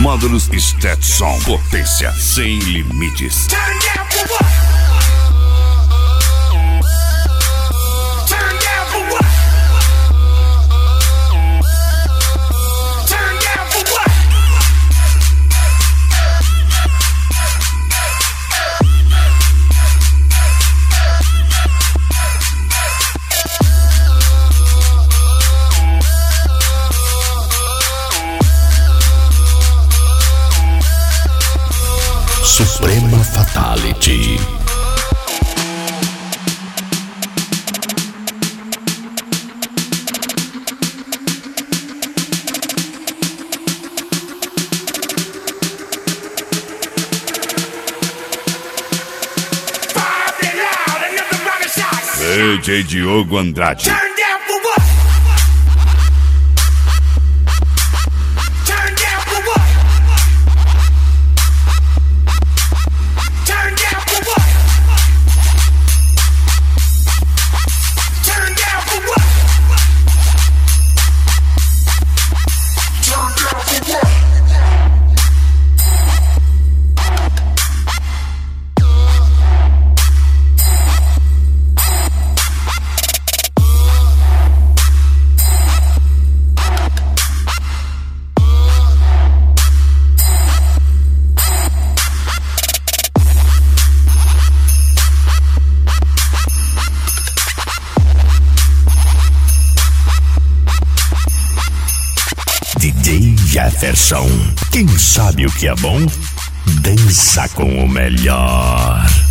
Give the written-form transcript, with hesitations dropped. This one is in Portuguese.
Módulos Stetson. Potência sem limites. Suprema Fatality. DJ Diogo Andrade. DJ Jefferson. Quem sabe o que é bom, dança com o melhor.